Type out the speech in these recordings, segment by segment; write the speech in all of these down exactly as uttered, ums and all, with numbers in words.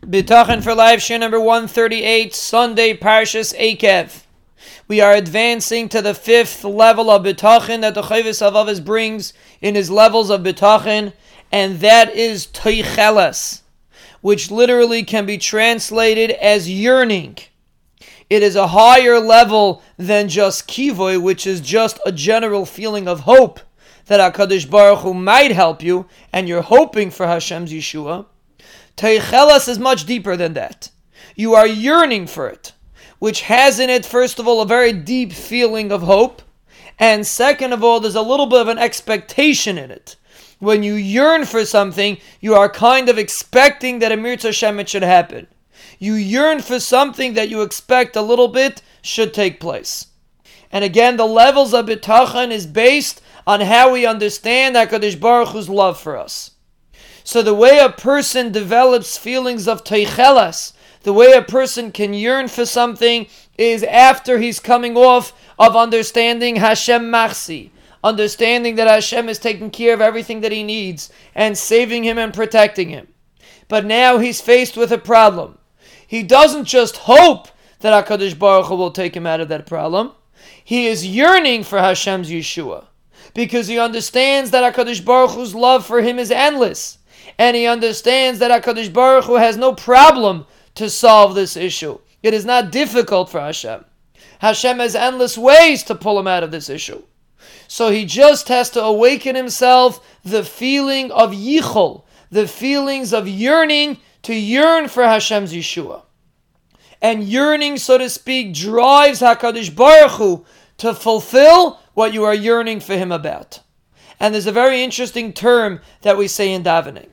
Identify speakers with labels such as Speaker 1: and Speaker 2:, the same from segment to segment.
Speaker 1: Bitachon for Life, share number one thirty-eight, Sunday, Parshas Eikev. We are advancing to the fifth level of Bitachon that the Chovos HaLevavos brings in his levels of Bitachon, and that is Toicheles, which literally can be translated as yearning. It is a higher level than just Kivoy, which is just a general feeling of hope that HaKadosh Baruch Hu might help you, and you're hoping for Hashem's Yeshua. Toicheles is much deeper than that. You are yearning for it, which has in it, first of all, a very deep feeling of hope, and second of all, there's a little bit of an expectation in it. When you yearn for something, you are kind of expecting that a Mirz Hashem it should happen. You yearn for something that you expect a little bit should take place. And again, the levels of Bitachon is based on how we understand HaKadosh Baruch Hu's love for us. So the way a person develops feelings of Toicheles, the way a person can yearn for something, is after he's coming off of understanding Hashem Machsi, understanding that Hashem is taking care of everything that he needs and saving him and protecting him. But now he's faced with a problem. He doesn't just hope that HaKadosh Baruch Hu will take him out of that problem. He is yearning for Hashem's Yeshua because he understands that HaKadosh Baruch Hu's love for him is endless. And he understands that HaKadosh Baruch Hu has no problem to solve this issue. It is not difficult for Hashem. Hashem has endless ways to pull him out of this issue. So he just has to awaken himself the feeling of yichol, the feelings of yearning, to yearn for Hashem's Yeshua. And yearning, so to speak, drives HaKadosh Baruch Hu to fulfill what you are yearning for him about. And there's a very interesting term that we say in davening.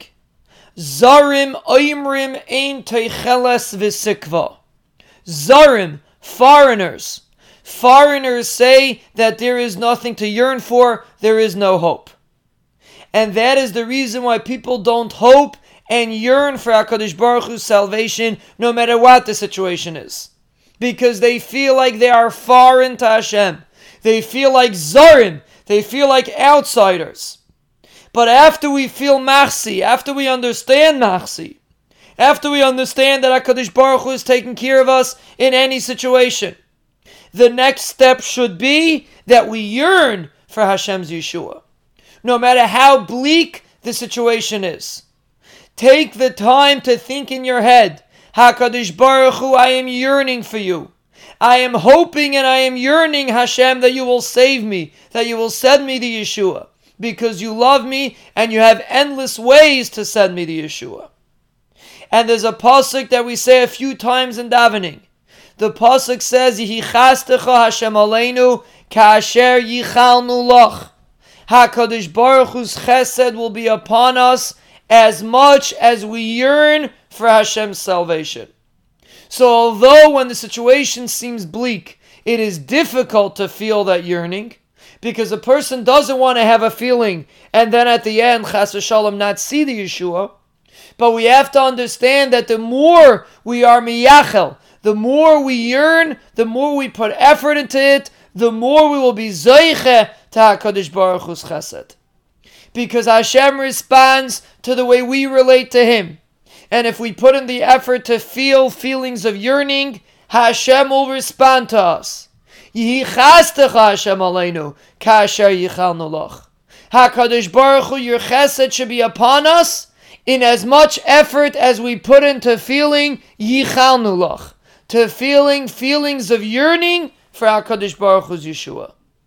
Speaker 1: Zarim oimrim ein toicheles v'sikva. Zarim, foreigners. Foreigners say that there is nothing to yearn for, there is no hope. And that is the reason why people don't hope and yearn for HaKadosh Baruch Hu's salvation no matter what the situation is. Because they feel like they are foreign to Hashem. They feel like Zarim. They feel like outsiders. But after we feel Machsi, after we understand Machsi, after we understand that HaKadosh Baruch Hu is taking care of us in any situation, the next step should be that we yearn for Hashem's Yeshua. No matter how bleak the situation is. Take the time to think in your head, HaKadosh Baruch Hu, I am yearning for you. I am hoping and I am yearning, Hashem, that you will save me, that you will send me the Yeshua, because you love me and you have endless ways to send me the Yeshua. And there's a pasuk that we say a few times in davening. The pasuk says, Yichastecha Hashem aleinu ka'asher yichalnu lach. HaKadosh Baruch Hu's chesed will be upon us as much as we yearn for Hashem's salvation. So although when the situation seems bleak, it is difficult to feel that yearning, because a person doesn't want to have a feeling and then at the end, chas v'shalom, not see the Yeshua. But we have to understand that the more we are miyachel, the more we yearn, the more we put effort into it, the more we will be zoiche to HaKadosh Baruch Hu's chesed. Because Hashem responds to the way we relate to Him. And if we put in the effort to feel feelings of yearning, Hashem will respond to us. Yichastecha Hashem aleinu ka'asher yichalnu lach. HaKadosh Baruch Hu, your chesed should be upon us in as much effort as we put into feeling yichalnu lach, to feeling feelings of yearning for HaKadosh Baruch Hu's Yeshua.